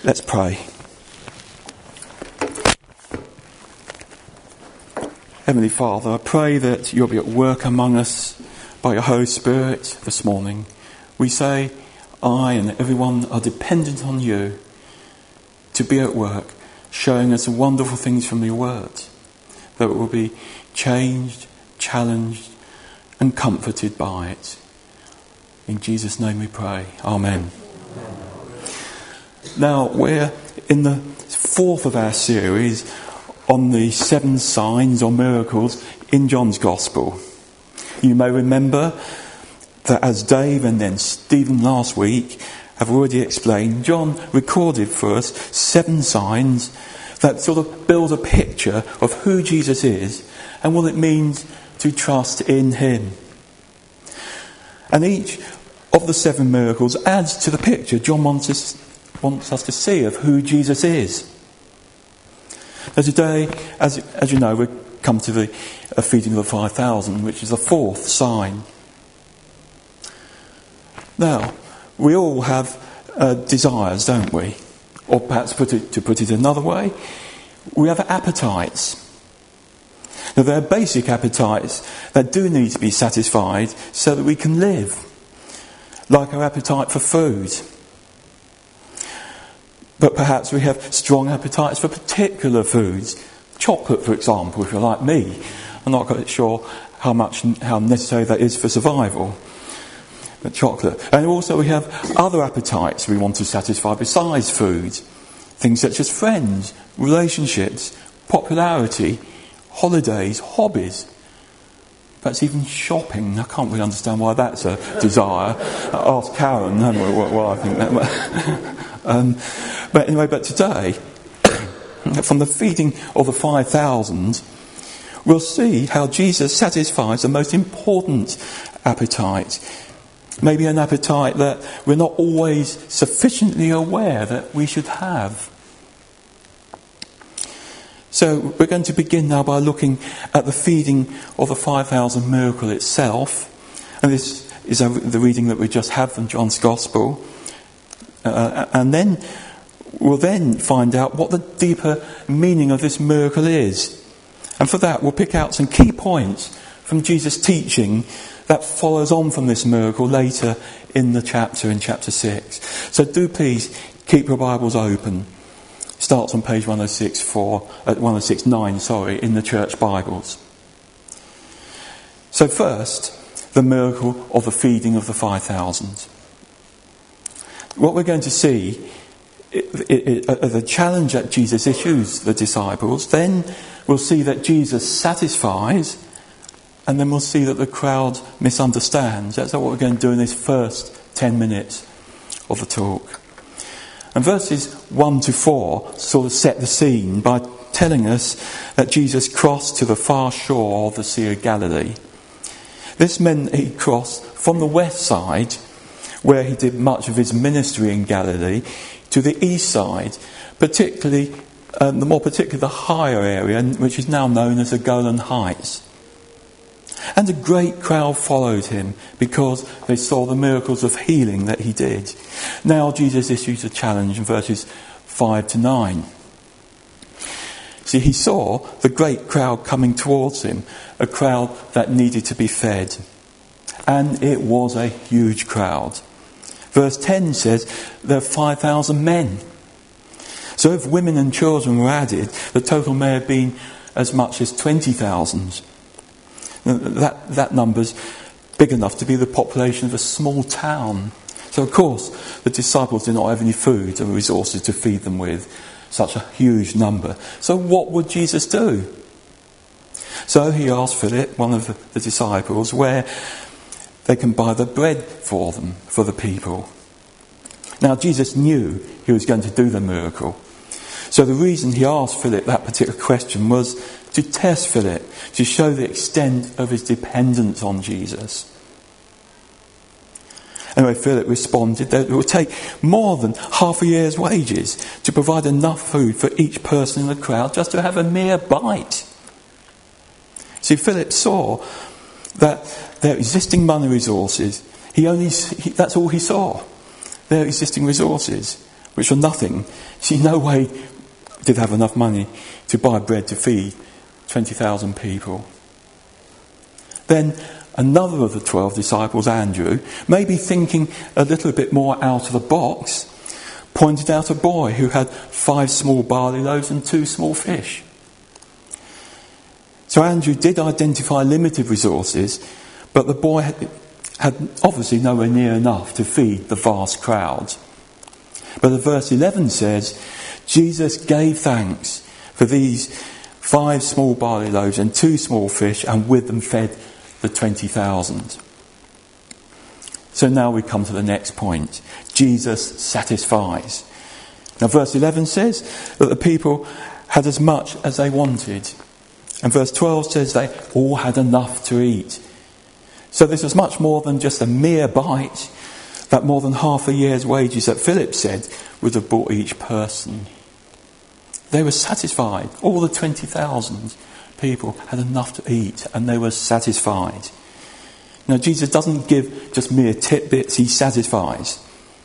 Let's pray. Heavenly Father, I pray that you'll be at work among us by your Holy Spirit this morning. We say, I and everyone are dependent on you to be at work, showing us wonderful things from your word, that we will be changed, challenged and comforted by it. In Jesus' name we pray. Amen. Now, we're in the fourth of our series on the 7 signs or miracles in John's Gospel. You may remember that as Dave and then Stephen last week have already explained, John recorded for us 7 signs that sort of build a picture of who Jesus is and what it means to trust in him. And each of the 7 miracles adds to the picture John wants us to see of who Jesus is. Now today, as you know, we come to the feeding of the 5,000, which is the 4th sign. Now, we all have desires, don't we? Or perhaps to put it another way, we have appetites. Now, there are basic appetites that do need to be satisfied so that we can live, like our appetite for food. But perhaps we have strong appetites for particular foods. Chocolate, for example, if you're like me. I'm not quite sure how necessary that is for survival. But chocolate. And also we have other appetites we want to satisfy besides food. Things such as friends, relationships, popularity, holidays, hobbies. Perhaps even shopping. I can't really understand why that's a desire. Ask Karen what I think that but anyway, but today, from the feeding of the 5,000, we'll see how Jesus satisfies the most important appetite. Maybe an appetite that we're not always sufficiently aware that we should have. So we're going to begin now by looking at the feeding of the 5,000 miracle itself. And this is the reading that we just had from John's Gospel. And then we'll then find out what the deeper meaning of this miracle is. And for that, we'll pick out some key points from Jesus' teaching that follows on from this miracle later in the chapter, in chapter 6. So do please keep your Bibles open. Starts on page 106.9, in the church Bibles. So first, the miracle of the feeding of the 5,000. What we're going to see the challenge that Jesus issues the disciples. Then we'll see that Jesus satisfies, and then we'll see that the crowd misunderstands. That's what we're going to do in this first 10 minutes of the talk. And verses 1 to 4 sort of set the scene by telling us that Jesus crossed to the far shore of the Sea of Galilee. This meant he crossed from the west side, where he did much of his ministry in Galilee, to the east side, particularly the higher area, which is now known as the Golan Heights. And a great crowd followed him because they saw the miracles of healing that he did. Now Jesus issues a challenge in verses 5 to 9. See, he saw the great crowd coming towards him, a crowd that needed to be fed. And it was a huge crowd. Verse 10 says there are 5,000 men. So if women and children were added, the total may have been as much as 20,000. That number's big enough to be the population of a small town. So of course, the disciples did not have any food and resources to feed them with such a huge number. So what would Jesus do? So he asked Philip, one of the disciples, where they can buy the bread for them, for the people. Now Jesus knew he was going to do the miracle. So the reason he asked Philip that particular question was to test Philip, to show the extent of his dependence on Jesus. Anyway, Philip responded that it would take more than half a year's wages to provide enough food for each person in the crowd just to have a mere bite. See, Philip saw that their existing money resources, that's all he saw. Their existing resources which were nothing. See, no way did have enough money to buy bread to feed 20,000 people. Then another of the 12 disciples, Andrew, maybe thinking a little bit more out of the box, pointed out a boy who had 5 small barley loaves and 2 small fish. So Andrew did identify limited resources, but the boy had obviously nowhere near enough to feed the vast crowd. But the verse 11 says, Jesus gave thanks for these 5 small barley loaves and 2 small fish, and with them fed the 20,000. So now we come to the next point. Jesus satisfies. Now verse 11 says that the people had as much as they wanted. And verse 12 says they all had enough to eat. So this was much more than just a mere bite. That more than half a year's wages that Philip said would have bought each person. They were satisfied. All the 20,000 people had enough to eat, and they were satisfied. Now Jesus doesn't give just mere tidbits, he satisfies.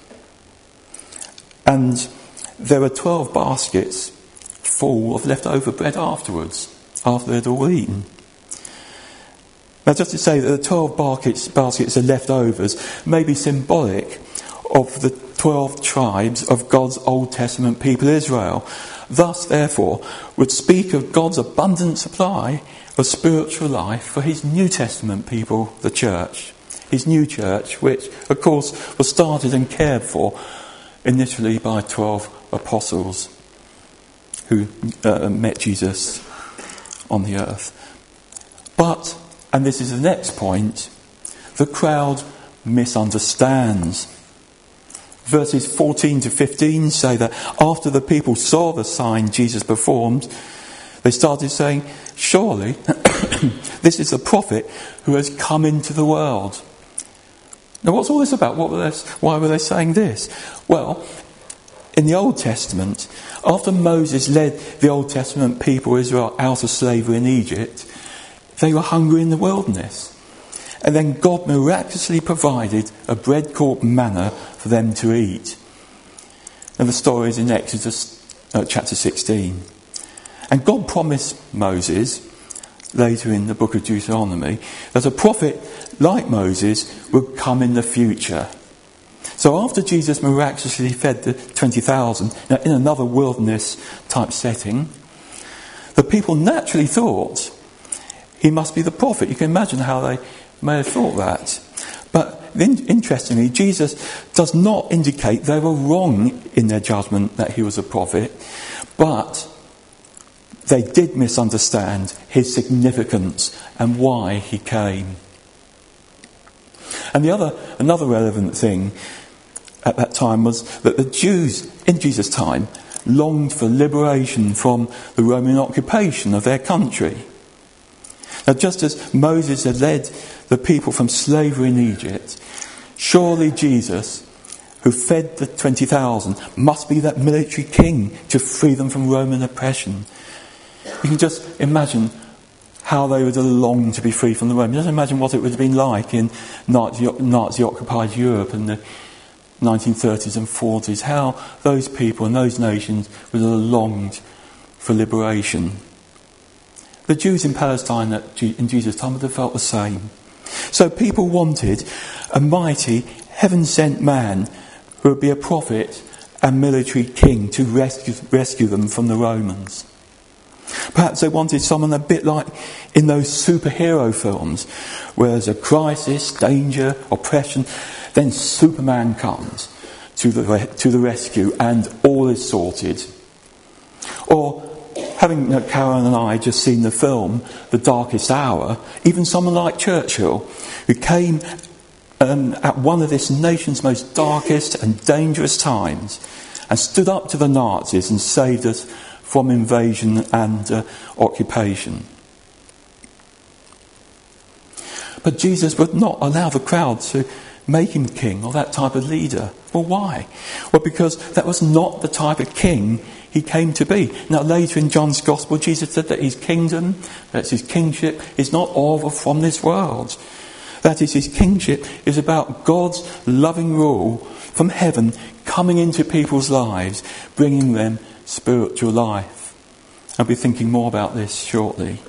And there were 12 baskets full of leftover bread afterwards, after they'd all eaten. Now just to say that the 12 baskets of leftovers may be symbolic of the 12 tribes of God's Old Testament people Israel. Thus, therefore, would speak of God's abundant supply of spiritual life for his New Testament people, the church. His new church, which, of course, was started and cared for initially by 12 apostles who met Jesus on the earth. But, and this is the next point, the crowd misunderstands. Verses 14 to 15 say that after the people saw the sign Jesus performed, they started saying, surely this is the prophet who has come into the world. Now what's all this about? Why were they saying this? Well, in the Old Testament, after Moses led the Old Testament people Israel out of slavery in Egypt, they were hungry in the wilderness. And then God miraculously provided a bread called manna for them to eat. And the story is in Exodus chapter 16. And God promised Moses, later in the book of Deuteronomy, that a prophet like Moses would come in the future. So after Jesus miraculously fed the 20,000, now in another wilderness type setting, the people naturally thought he must be the prophet. You can imagine how they may have thought that. But interestingly, Jesus does not indicate they were wrong in their judgment that he was a prophet, but they did misunderstand his significance and why he came. And another relevant thing at that time was that the Jews in Jesus' time longed for liberation from the Roman occupation of their country. Now, just as Moses had led the people from slavery in Egypt, surely Jesus, who fed the 20,000, must be that military king to free them from Roman oppression. You can just imagine how they would have longed to be free from the Romans. Just imagine what it would have been like in Nazi-occupied Europe in the 1930s and 40s, how those people and those nations would have longed for liberation. The Jews in Palestine in Jesus' time would have felt the same. So people wanted a mighty, heaven-sent man who would be a prophet and military king to rescue them from the Romans. Perhaps they wanted someone a bit like in those superhero films, where there's a crisis, danger, oppression, then Superman comes to the rescue and all is sorted. Or, having Karen and I just seen the film The Darkest Hour, even someone like Churchill, who came at one of this nation's most darkest and dangerous times and stood up to the Nazis and saved us from invasion and occupation. But Jesus would not allow the crowd to make him king or that type of leader. Well, why? Well, because that was not the type of king he came to be. Now, later in John's Gospel, Jesus said that his kingdom, that's his kingship, is not of or from this world. That is, his kingship is about God's loving rule from heaven coming into people's lives, bringing them spiritual life. I'll be thinking more about this shortly.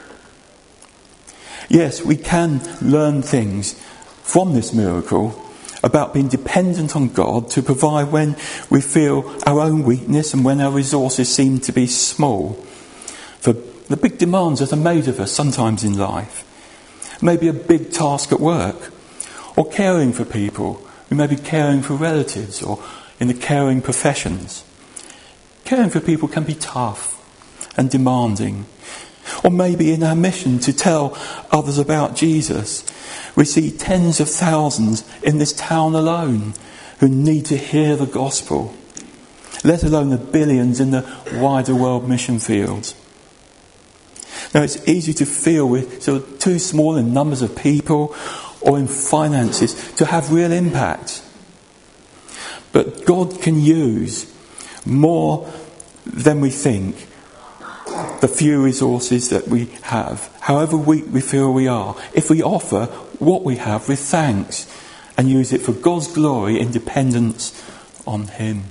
Yes, we can learn things from this miracle about being dependent on God to provide when we feel our own weakness and when our resources seem to be small. For the big demands that are made of us sometimes in life. Maybe a big task at work, or caring for people. We may be caring for relatives or in the caring professions. Caring for people can be tough and demanding. Or maybe in our mission to tell others about Jesus, we see tens of thousands in this town alone who need to hear the gospel, let alone the billions in the wider world mission fields. Now, it's easy to feel we're sort of too small in numbers of people or in finances to have real impact. But God can use more than we think the few resources that we have, however weak we feel we are, if we offer what we have with thanks and use it for God's glory in dependence on Him.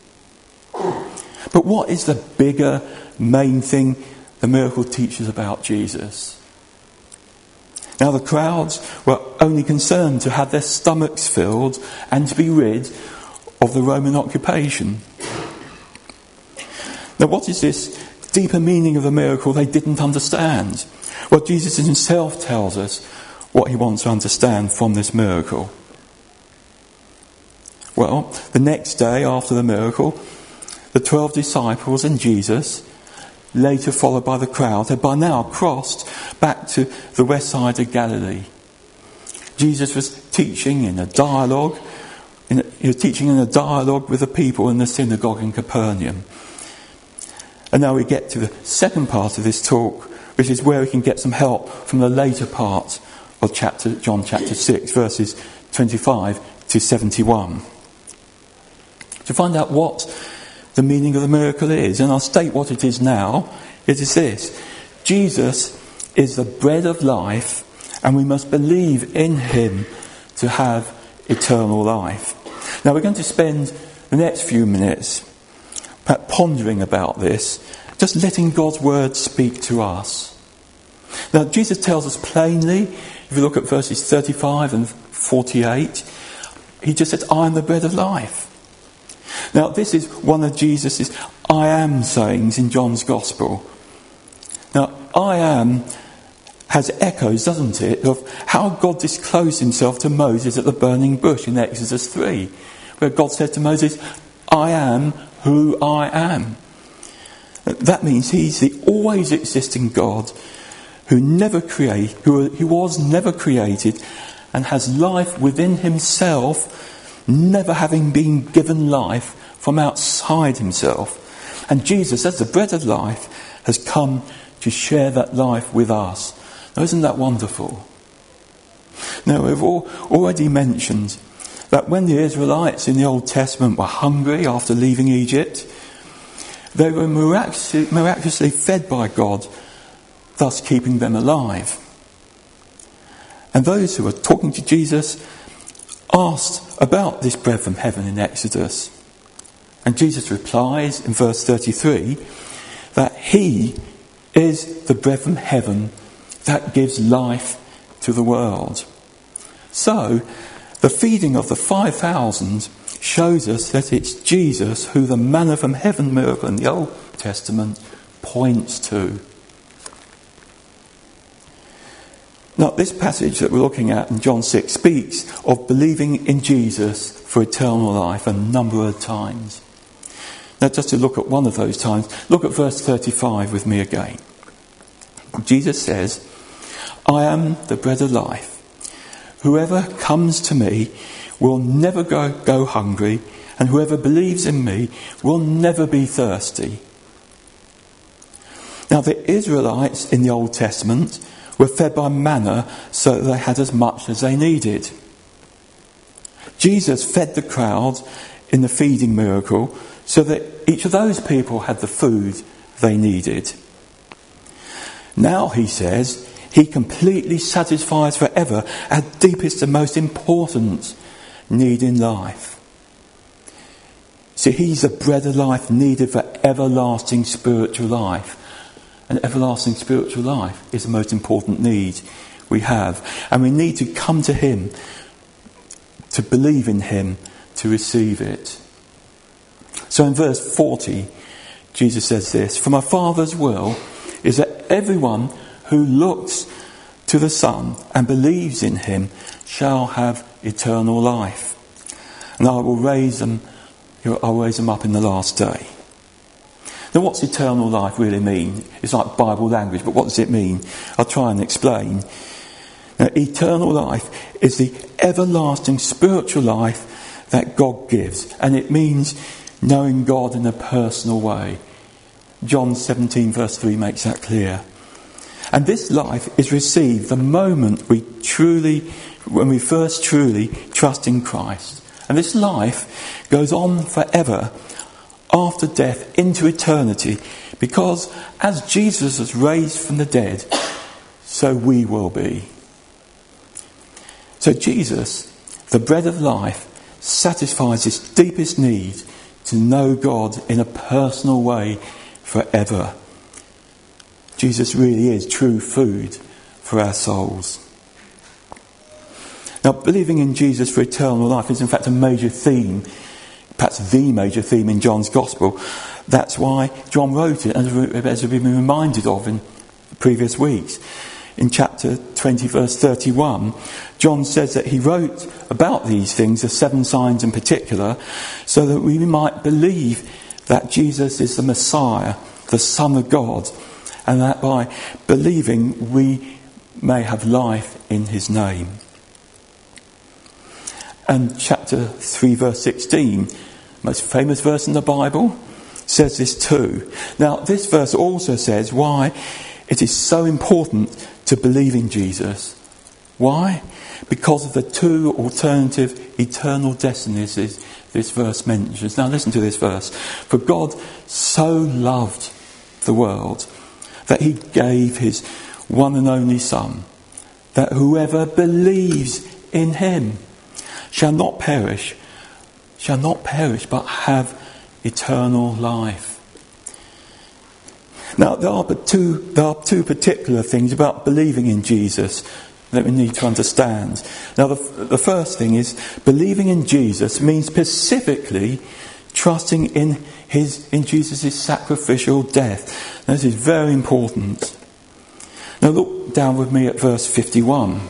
But what is the bigger, main thing the miracle teaches about Jesus? Now, the crowds were only concerned to have their stomachs filled and to be rid of the Roman occupation. Now, what is this deeper meaning of the miracle they didn't understand? Well, Jesus himself tells us what he wants to understand from this miracle. Well, the next day after the miracle, the 12 disciples and Jesus, later followed by the crowd, had by now crossed back to the west side of Galilee. Jesus was teaching in a dialogue. He was teaching in a dialogue with the people in the synagogue in Capernaum. And now we get to the second part of this talk, which is where we can get some help from the later part of John chapter 6, verses 25 to 71. To find out what the meaning of the miracle is, and I'll state what it is now. It is this: Jesus is the bread of life, and we must believe in him to have eternal life. Now we're going to spend the next few minutes pondering about this, just letting God's word speak to us. Now Jesus tells us plainly, if you look at verses 35 and 48, he just said, I am the bread of life. Now this is one of Jesus' I am sayings in John's Gospel. Now I am has echoes, doesn't it, of how God disclosed himself to Moses at the burning bush in Exodus 3, where God said to Moses, I am who I am. That means he's the always existing God who was never created and has life within himself, never having been given life from outside himself. And Jesus, as the bread of life, has come to share that life with us. Now, isn't that wonderful? Now, we've already mentioned that when the Israelites in the Old Testament were hungry after leaving Egypt, they were miraculously fed by God, thus keeping them alive. And those who were talking to Jesus asked about this bread from heaven in Exodus. And Jesus replies in verse 33 that he is the bread from heaven that gives life to the world. So, the feeding of the 5,000 shows us that it's Jesus who the manna from heaven miracle in the Old Testament points to. Now, this passage that we're looking at in John 6 speaks of believing in Jesus for eternal life a number of times. Now, just to look at one of those times, look at verse 35 with me again. Jesus says, I am the bread of life. Whoever comes to me will never go hungry, and whoever believes in me will never be thirsty. Now, the Israelites in the Old Testament were fed by manna so that they had as much as they needed. Jesus fed the crowd in the feeding miracle so that each of those people had the food they needed. Now, he says, He completely satisfies forever our deepest and most important need in life. See, he's the bread of life needed for everlasting spiritual life. And everlasting spiritual life is the most important need we have. And we need to come to him, to believe in him, to receive it. So in verse 40, Jesus says this, "For my Father's will is that everyone who looks to the Son and believes in him shall have eternal life. And I will raise them up in the last day." Now, what's eternal life really mean? It's like Bible language, but what does it mean? I'll try and explain. Now, eternal life is the everlasting spiritual life that God gives, and it means knowing God in a personal way. John 17 verse 3 makes that clear. And this life is received the moment when we first truly trust in Christ. And this life goes on forever after death into eternity, because as Jesus was raised from the dead, so we will be. So Jesus, the bread of life, satisfies this deepest need to know God in a personal way forever. Jesus really is true food for our souls. Now, believing in Jesus for eternal life is in fact a major theme, perhaps the major theme in John's Gospel. That's why John wrote it, as we've been reminded of in previous weeks. In chapter 20 verse 31, John says that he wrote about these things, the 7 signs in particular, so that we might believe that Jesus is the Messiah, the Son of God, and that by believing we may have life in his name. And chapter 3 verse 16, most famous verse in the Bible, says this too. Now, this verse also says why it is so important to believe in Jesus. Why? Because of the 2 alternative eternal destinies this verse mentions. Now listen to this verse. "For God so loved the world that he gave his one and only Son, that whoever believes in him shall not perish, but have eternal life." Now, there are two particular things about believing in Jesus that we need to understand. Now, the first thing is believing in Jesus means specifically trusting in Jesus' sacrificial death. Now, this is very important. Now, look down with me at verse 51.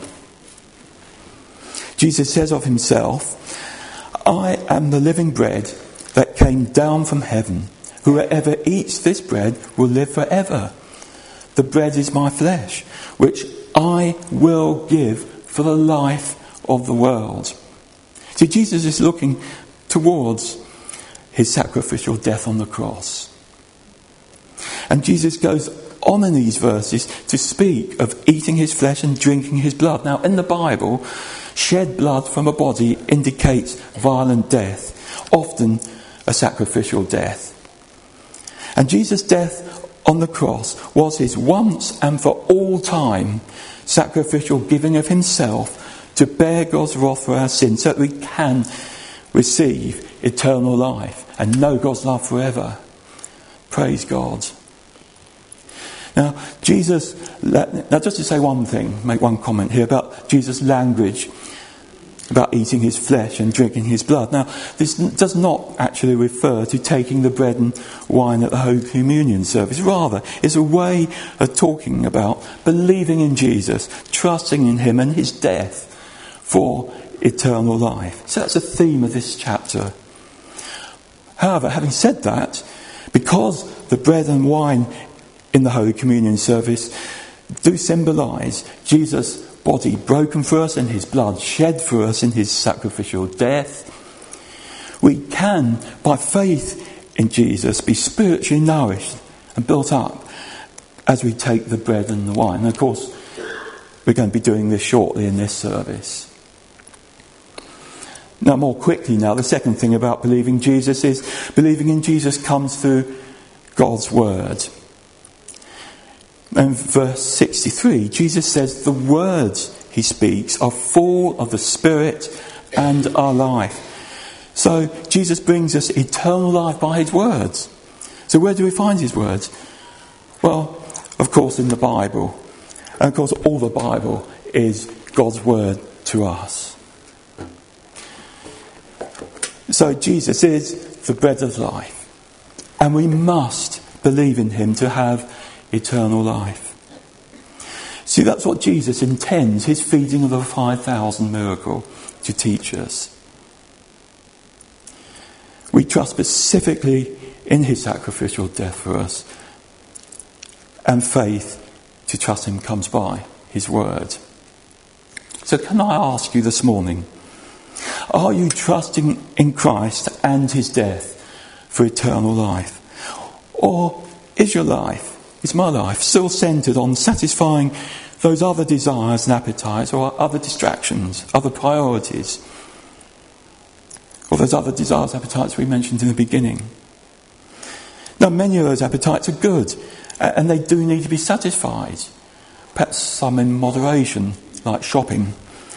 Jesus says of himself, "I am the living bread that came down from heaven. Whoever eats this bread will live forever. The bread is my flesh, which I will give for the life of the world." See, Jesus is looking towards his sacrificial death on the cross. And Jesus goes on in these verses to speak of eating his flesh and drinking his blood. Now, in the Bible, shed blood from a body indicates violent death, often a sacrificial death. And Jesus' death on the cross was his once and for all time sacrificial giving of himself to bear God's wrath for our sins, so that we can receive eternal life and know God's love forever. Praise God. Now, just to say one thing, make one comment here about Jesus' language about eating his flesh and drinking his blood. Now, this does not actually refer to taking the bread and wine at the Holy Communion service. Rather, it's a way of talking about believing in Jesus, trusting in him and his death for eternal life. So that's the theme of this chapter. However, having said that, because the bread and wine in the Holy Communion service do symbolise Jesus' body broken for us and his blood shed for us in his sacrificial death, we can, by faith in Jesus, be spiritually nourished and built up as we take the bread and the wine. And of course, we're going to be doing this shortly in this service. Now, more quickly now, the second thing about believing Jesus is believing in Jesus comes through God's word. And verse 63, Jesus says the words he speaks are full of the Spirit and are life. So Jesus brings us eternal life by his words. So where do we find his words? Well, of course in the Bible. And of course all the Bible is God's word to us. So Jesus is the bread of life. And we must believe in him to have eternal life. See, that's what Jesus intends his feeding of the 5,000 miracle to teach us. We trust specifically in his sacrificial death for us. And faith to trust him comes by his word. So can I ask you this morning, are you trusting in Christ and his death for eternal life? Or is your life, is my life still centred on satisfying those other desires and appetites or other distractions, other priorities? Or those other desires and appetites we mentioned in the beginning? Now, many of those appetites are good and they do need to be satisfied. Perhaps some in moderation, like shopping.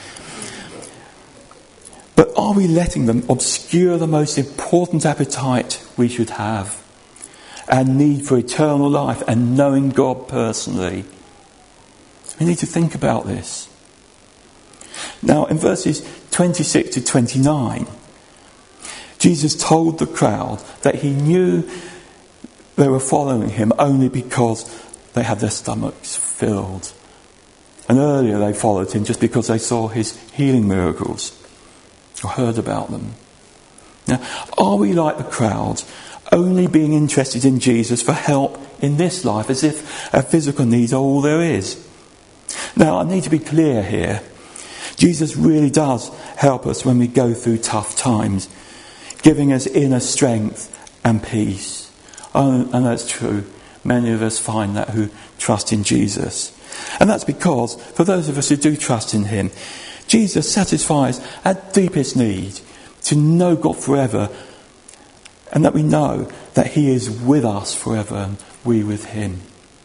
But are we letting them obscure the most important appetite we should have? And need for eternal life and knowing God personally. We need to think about this. Now in verses 26 to 29, Jesus told the crowd that he knew they were following him only because they had their stomachs filled. And earlier they followed him just because they saw his healing miracles or heard about them. Now, are we like the crowd, only being interested in Jesus for help in this life as if our physical needs are all there is? Now, I need to be clear here. Jesus really does help us when we go through tough times, giving us inner strength and peace. And that's true. Many of us find that who trust in Jesus. And that's because, for those of us who do trust in him, Jesus satisfies our deepest need to know God forever, and that we know that he is with us forever and we with him.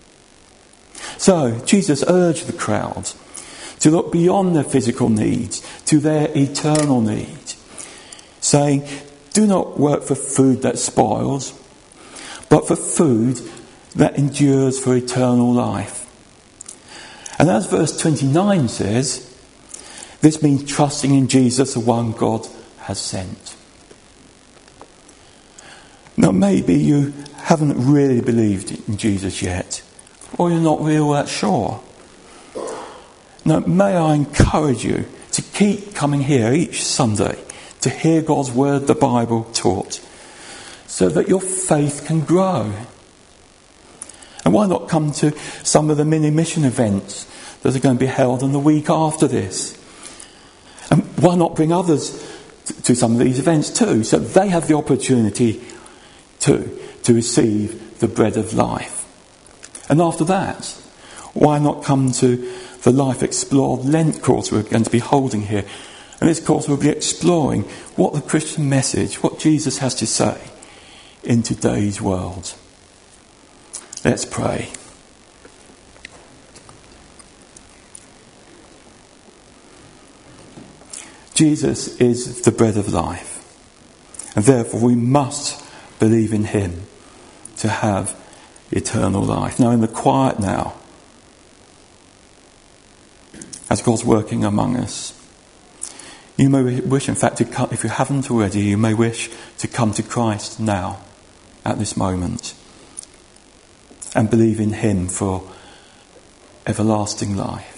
So Jesus urged the crowd to look beyond their physical needs to their eternal need, saying, do not work for food that spoils, but for food that endures for eternal life. And as verse 29 says, this means trusting in Jesus, the one God has sent. Now maybe you haven't really believed in Jesus yet, or you're not really all that sure. Now may I encourage you to keep coming here each Sunday to hear God's word, the Bible, taught, so that your faith can grow. And why not come to some of the mini mission events that are going to be held in the week after this? And why not bring others to some of these events too, so they have the opportunity to receive the bread of life? And after that, why not come to the Life Explored Lent course we're going to be holding here? And this course will be exploring what the Christian message, what Jesus has to say in today's world. Let's pray. Jesus is the bread of life, and therefore we must believe in him to have eternal life. Now in the quiet now, as God's working among us, you may wish, in fact, to come, if you haven't already, you may wish to come to Christ now, at this moment, and believe in him for everlasting life.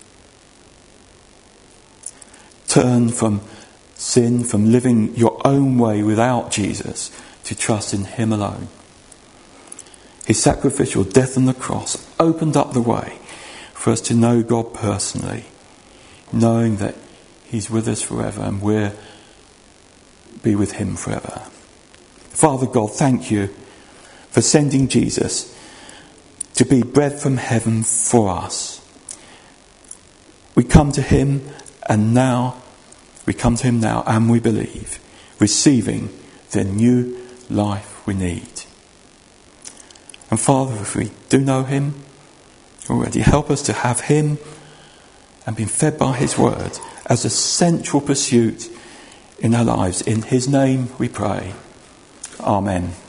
Turn from sin, from living your own way without Jesus, to trust in him alone. His sacrificial death on the cross opened up the way for us to know God personally, knowing that he's with us forever and we'll be with him forever. Father God, thank you for sending Jesus to be bread from heaven for us. We come to him and we believe, receiving the new life we need. And Father, if we do know him, already. Help us to have him and been fed by his word as a central pursuit in our lives. In his name we pray. Amen.